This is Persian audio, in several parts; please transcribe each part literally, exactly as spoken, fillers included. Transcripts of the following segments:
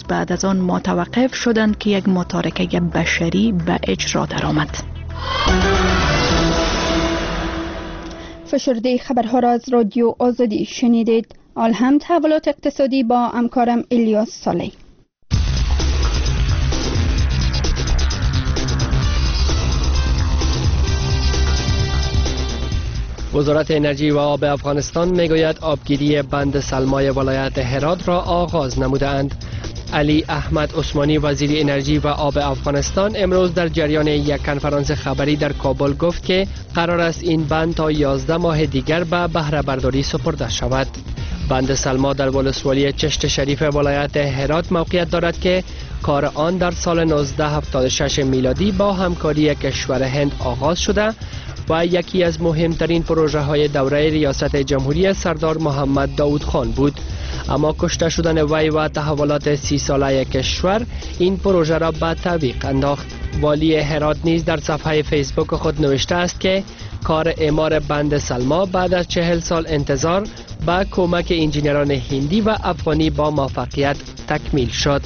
بعد از آن متوقف شدند که یک متارکه بشری به اجرا درآمد. فشرده خبرها را از رادیو آزادی شنیدید. آل هم تحولات اقتصادی با همکارم الیاس صالح. وزارت انرژی و آب افغانستان میگوید آبگیری بند سلمای ولایت هرات را آغاز نمودند. علی احمد عثمانی وزیر انرژی و آب افغانستان امروز در جریان یک کنفرانس خبری در کابل گفت که قرار است این بند تا یازده ماه دیگر به بهره برداری سپرده شود. بند سلما در ولسوالی چشت شریف ولایت هرات موقعیت دارد که کار آن در سال نوزده هفتاد و شش میلادی با همکاری کشور هند آغاز شده و یکی از مهمترین پروژه های دوره ریاست جمهوری سردار محمد داود خان بود. اما کشته شدن وی و تحولات سی ساله کشور این پروژه را به تعویق انداخت. والی هرات نیز در صفحه فیسبوک خود نوشته است که کار اعمار بند سلما بعد از چهل سال انتظار با کمک انجینران هندی و افغانی با موفقیت تکمیل شد.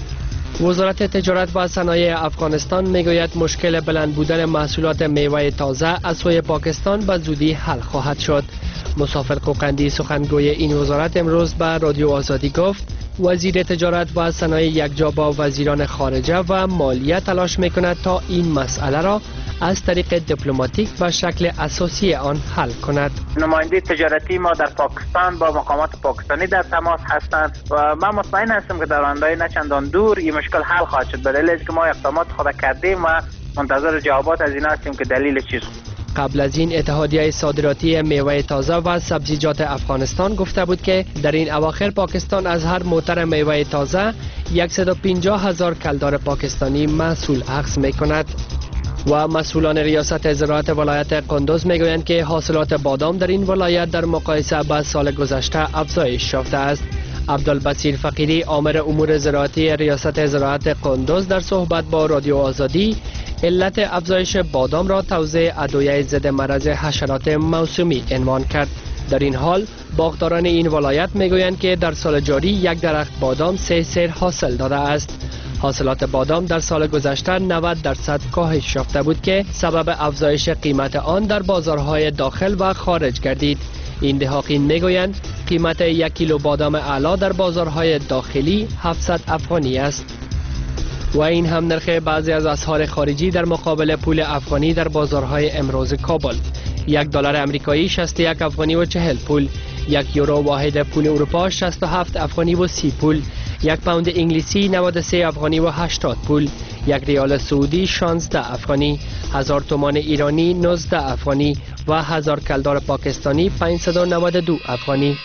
وزارت تجارت و صنایع افغانستان میگوید مشکل بلند بودن محصولات میوه تازه از سوی پاکستان به زودی حل خواهد شد. مسافر قوقندی سخنگوی این وزارت امروز به رادیو آزادی گفت وزیر تجارت و صنایع یکجا با وزیران خارجه و مالیه تلاش میکند تا این مسئله را از طریق دیپلماتیک و شکل اساسی آن حل کند. نماینده تجارتی ما در پاکستان با مقامات پاکستانی در تماس هستند و من مطمئن هستم که در آینده نه چندان دور این مشکل حل خواهد شد. به دلیل که ما اقدامات خود کردیم و منتظر جوابات از این هستیم که دلیل چیست. قبل از این اتحادیه صادراتی میوه تازه و سبزیجات افغانستان گفته بود که در این اواخر پاکستان از هر موتر میوه تازه صد و پنجاه هزار کلدار پاکستانی محصول اخذ میکند. و مسئولان ریاست زراعت ولایت قندوز میگویند که حاصلات بادام در این ولایت در مقایسه با سال گذشته افزایش یافته است. عبدالبصیر فقیری آمر امور زراعتی ریاست زراعت قندوز در صحبت با رادیو آزادی علت افزایش بادام را توزیع ادویه ضد مرض حشرات موسمی عنوان کرد. در این حال باغداران این ولایت میگویند که در سال جاری یک درخت بادام سه سیر حاصل داده است. حاصلات بادام در سال گذشته نود درصد کاهش یافته بود که سبب افزایش قیمت آن در بازارهای داخل و خارج گردید. این دهاقین میگویند قیمت یک کیلو بادام اعلی در بازارهای داخلی هفتصد افغانی است. و این هم نرخ بعضی از اسعار خارجی در مقابل پول افغانی در بازارهای امروز کابل. یک دلار امریکایی شصت و یک افغانی و چهل پول، یک یورو واحد پول اروپا شصت و هفت افغانی و سی پول، یک پوند انگلیسی نود و سه افغانی و هشتاد پول، یک ریال سعودی شانزده افغانی، هزار تومان ایرانی نوزده افغانی و هزار کلدار پاکستانی پانصد و نود و دو افغانی.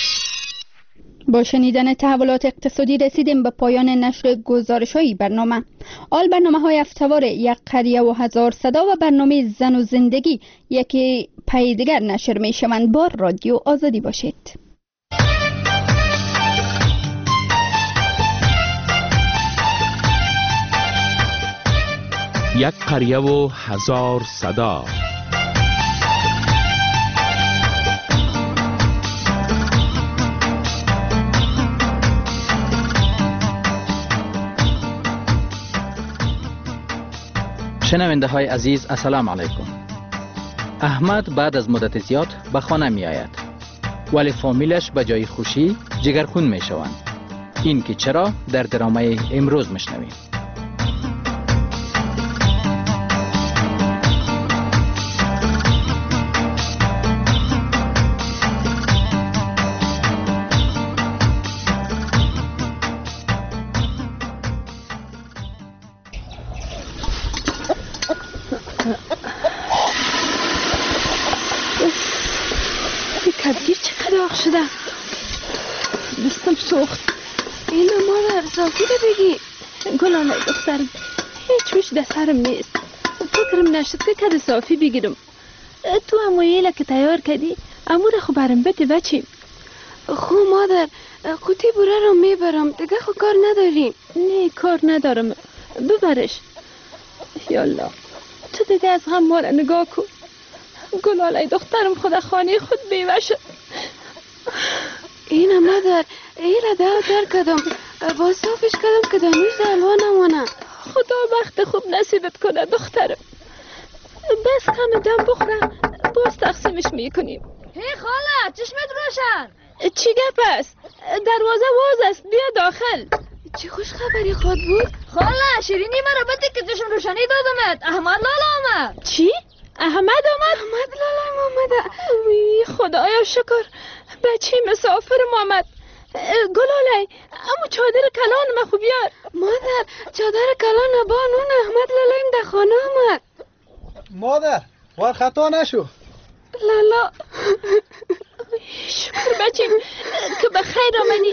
با شنیدن تحولات اقتصادی رسیدیم به پایان نشر گزارش‌های برنامه. آل برنامه‌های هفته‌وار یک قریه و هزار صدا و برنامه زن و زندگی یکی پی دیگر نشر می‌شوند. با رادیو آزادی باشید. یک قریه و هزار صدا. شنونده های عزیز السلام علیکم. احمد بعد از مدت زیاد به خانه می آید ولی فامیلش به جای خوشی جگرخون می شوند. این که چرا در درامه امروز میشنویم. کبگیر چقدر آخ شده. دستم سوخت. اینو مادر صافی رو بگی. گلانه دخترم هیچ وش در سرم نیست. فکرم نشد که کد صافی بگیرم. تو امویله که تیار کردی امور خو برم بده بچیم. خو مادر قوطی بوره رو میبرم دیگه خو کار نداریم. نه کار ندارم ببرش. یالله تو دیگه از هم مال نگاه کن. گلاله دخترم خدا خانه خود بیوه شد. اینه مادر ایره دو در کدم با صافش کردم که دانوش در حلوا نمانه. خدا وقت خوب نصیبت کنه دخترم. بس کم دم بخورم باز تقسیمش میکنیم. هی خاله چشمت روشن. چی گپ است؟ دروازه باز است، بیا داخل. چه خوش خبری خود بود؟ خاله شیرینی مرا بده که چشم روشنی دادمت. احمد لالا آمد. چی؟ احمد آمد؟ احمد لالا آمد. وی خدایا شکر، بچه مسافرم آمد. گلاله امو چادر کلان ما خوب بیار. مادر چادر کلان بانون احمد لالایم در خانه آمد. مادر وار خطا نشو. لالا شکر بچیم که بخیر آمدی.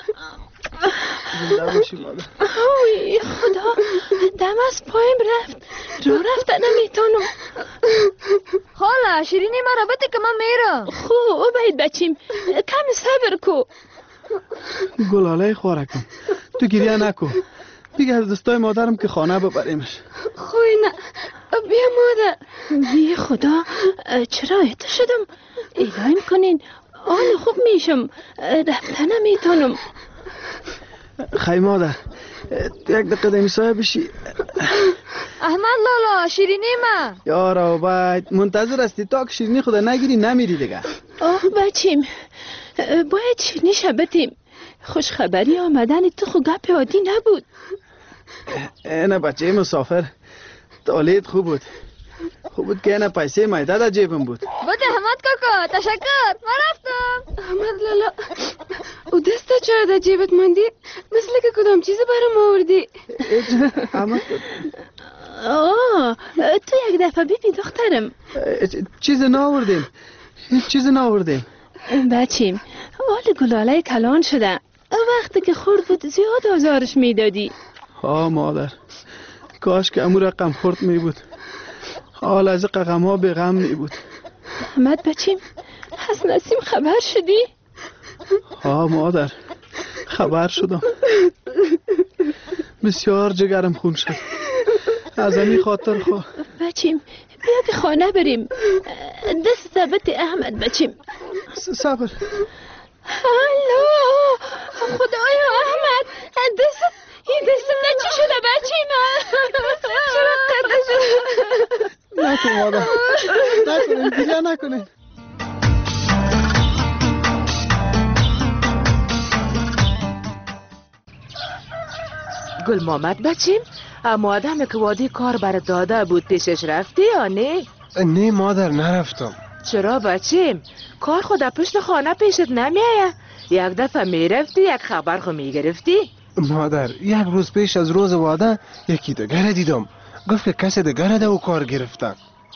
زنده باشی مادر. اوی خدا دم از پایم رفت، رو رفت نمیتونم. خاله شیرینی مرا بده که من میرم. خو او باید بچیم کم صبر کو. گلاله خواره کن، تو گریه نکو. دیگه از دستای مادرم که خانه ببریمش. خوی نه بیا مادر. بی خدا چرا ایت شدم؟ ایلایم کنین آن خوب میشم، رفته نمیتونم. خی مادر تو یک دقیقه دمی سایه بشی. احمد لالا شیرینی ما. یارا باید منتظر استی تا که شیرینی خدا نگیری نمیری دیگه. آه بچیم باید شیرینی شبتیم. خوش خبری آمدن تو خو گپ عادی نبود. اینه بچه مسافر تولید خوب بود. خوب بود که اینه پیسه مایده در جیبم بود. بوده احمد کاکا تشکر من رفتم. احمد لالا او دسته چرا در جیبت ماندی؟ مثل که کدام چیزی برام آوردی. احمد آه تو یک دفعه بیبی دخترم. چیز ناوردیم، هیچ چیز ناوردیم. بچیم حال گلاله کلان شده. وقتی که خورد بود زیاد آزارش میدادی. ها مادر کاش که امو رقم خورد می بود. حال از ققم ها به غم می بود. احمد بچیم از نسیم خبر شدی؟ ها مادر خبر شدم. بسیار جگرم خون شد از امی خاطر خواه. بچیم بیا به خانه بریم. دست ثبت احمد بچیم. صبر. هلو خدایا احمد دست این دست چی شده بچیم؟ چرا قطع شده؟ نکن مادر نکنین دیگه نکنین. گل مامد بچیم اما آدم که وادی کار بر داده بود پیشش رفتی یا نه؟ نه مادر نرفتم. چرا بچیم؟ کار خود پشت خانه پیشت نمیایه؟ یک دفعه میرفتی یک خبر خو میگرفتی؟ مادر یک روز پیش از روز واده یکی دگر دیدم گفت که کسی دگر ده و کار گرفتن.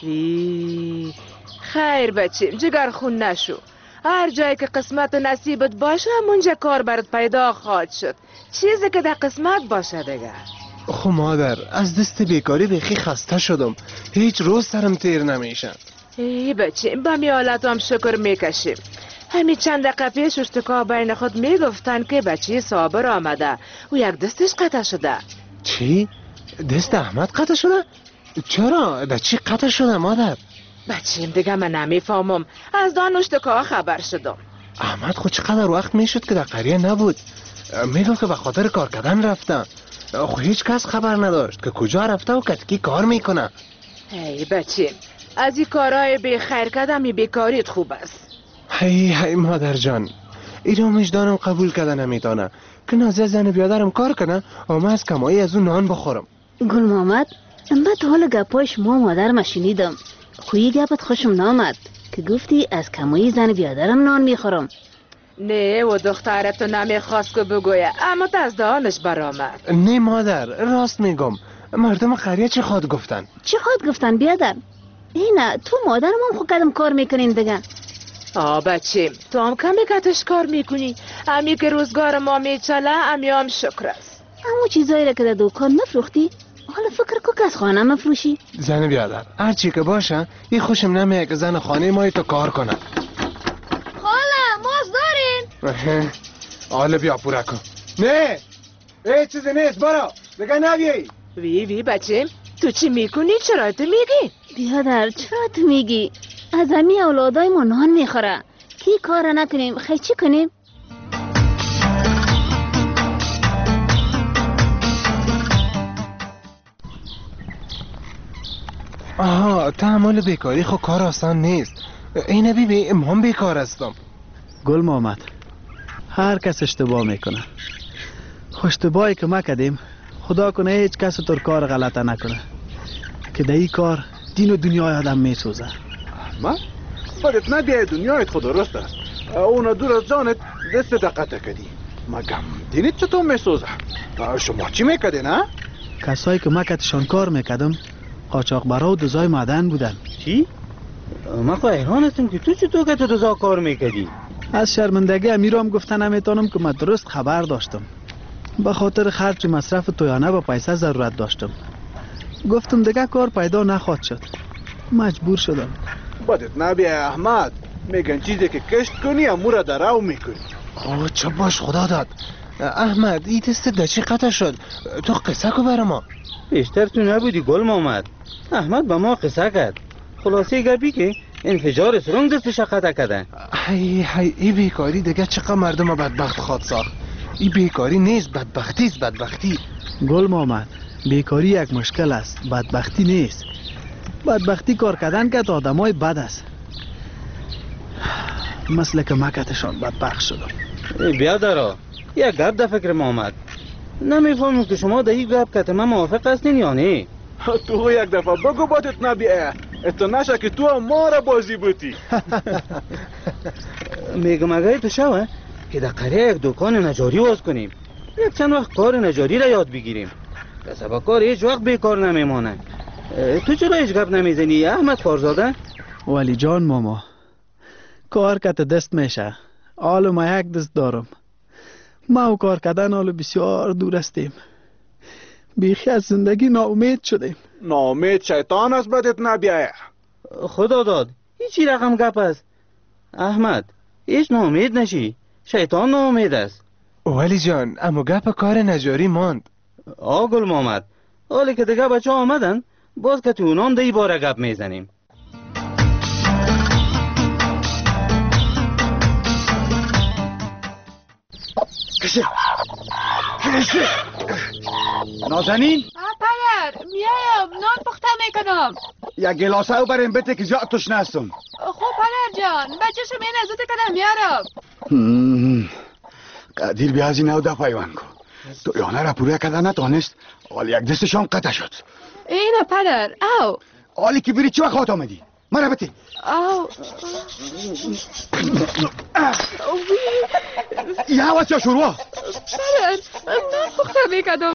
خیر بچیم جگر خون نشو. هر جایی که قسمت و نصیبت باشه همونجا کار برات پیدا خواهد شد. چیزی که در قسمت باشه دیگر. خو مادر از دست بیکاری بخی خسته شدم، هیچ روز سرم تیر نمیشه. ای بچیم به می حالت هم شکر میکشیم. همین چند دقیقه پیش اشتکا بین خود میگفتن که بچه صابر آمده و یک دستش قطع شده. چی؟ دست احمد قطع شده؟ چرا؟ در چی قطع شده مادر؟ بچیم دیگه من نمیفهمم، از دان اشتکا خبر شدم. احمد خود چقدر وقت میشد که در قریه نبود. میگو که به خاطر کار کردن رفتن. خو هیچ کس خبر نداشت که کجا رفته و کتکی کار میکنه. ای بچیم از این کارهای بی خیر کردم بیکاریت خوب است. هی هی مادر جان ایرو مجدانم قبول کرده نمیتونه که نازه زن بیادرم کار کنه اما از کمایی از اون نان بخورم. گل محمد من تا حال گپای شما مادرم شنیدم، خویی گپت خوشم نامد که گفتی از کمایی زن بیادرم نان میخورم. نه و دخترتو نمیخواست که بگویه اما از دانش برآمد. نه مادر راست میگم، مردم قریه چی خواد گفتن؟ چی خواد گفتن بیادر؟ اینه تو مادرم هم خود قدم کار میکنین دیگه. آه بچیم تو هم کمی کتش کار میکنی، امی که روزگار ما میچله امی هم شکر است. همو چیزایی را که در دوکان مفروختی حالا فکر کو که از خانه مفروشی. زن بیادر هر چی که باشه این خوشم نمیه که زن خانه مایی تو کار کنه. خاله ماست دارین؟ حالا بیا پورا کن. نه ای چیزی نیست برو دیگه نبیایی. وی وی بچیم تو چی میکنی؟ چرا تو میگی؟ بیادر چرا تو میگی؟ از امی اولادای ما نان میخوره کی کار نکنیم خیلی چی کنیم؟ آها تحمل بیکاری خب کار آسان نیست. اینه بی بی من بیکار هستم. گل محمد، هر کس اشتباه میکنه. خو اشتباهی که ما کردیم خدا کنه هیچ کس تو کار غلطه نکنه که در این کار دین و دنیای آدم میسوزه. ما؟ بدت نبیه دنیایت خود درست است. اونا دور از جانت دست دقت کردی. مگم دینت چطور میسوزه؟ شما چی میکردی نه؟ کسایی که ما کتشان کار میکردم قاچاقبرا و دزای معدن بودن. چی؟ ما خو حیران هستم که تو چطور که تو دزا کار میکردی؟ از شرمندگی امیرام گفتن نمیتونم که من درست خبر داشتم. به خاطر خرج مصرف تویانه با پیسه ضرورت داشتم. گفتم دیگه کار پیدا نخواد شد. مجبور شدم. بدت نبیه احمد، میگن چیزی که کشت کنی امورا دراو میکنی. آه چه باش خدا داد. احمد این تست دچی قطع شد. تو قصه کو بر ما. بیشتر تو نبودی گل محمد. احمد با ما قصه کرد. خلاصه گپی که انفجار سرنگ دستش قطع کرده. هی هی ای بیکاری دیگه چقدر مردم بدبخت خواد ساخت. ای بیکاری نیست، بدبختی است. بدبختی. گل محمد، بیکاری یک مشکل است، بدبختی نیست. بدبختی کار کردن که آدمای بد است. مثل که مکتشان بدبخت شدم. بیادرا یک گپ در فکر محمد. نمیفهمم که شما در این گپ که من موافق هستین یا نه. تو یک دفعه بگو بدت نبیه. اتو نشه که تو ما را بازی بودی. میگم اگه تو شوه که در قریه یک دکان نجاری باز کنیم. یک چند وقت کار نجاری را یاد بگیریم. کسب کار هیچ وقت بیکار نمیمانه. تو چرا هیچ گپ نمیزنی احمد کارزاده؟ ولی جان ماما، کار که دست میشه. حالا ما یک دست دارم. ما و کار کردن حالا بسیار دور هستیم. بیخی از زندگی ناامید شدیم. ناامید شیطان است بدت نبیه. خدا داد هیچی رقم گپ است. احمد هیچ ناامید نشی. شیطان ناامید است. ولی جان اما گپ کار نجاری ماند. آ گل محمد، حالی که دیگه بچه آمدن باز که تو اونان دی باره گپ میزنیم. کشه کشه نازنین پدر میایم نان پخته میکنم. یک گلاسه او بریم بده که زیاد تشنه هستم. خب پدر جان بچه‌شو می نزد کنم میارم. قدیر بیازی نو دا پیوان کو. تو یانه را پوره کردن نتانست حالی یک دستشان قطع شد. اینه پدر او حالی که بری چه وقت خواهد آمدی؟ مرا بتی او یه هوا چه شروع پدر نان پخته میکنم.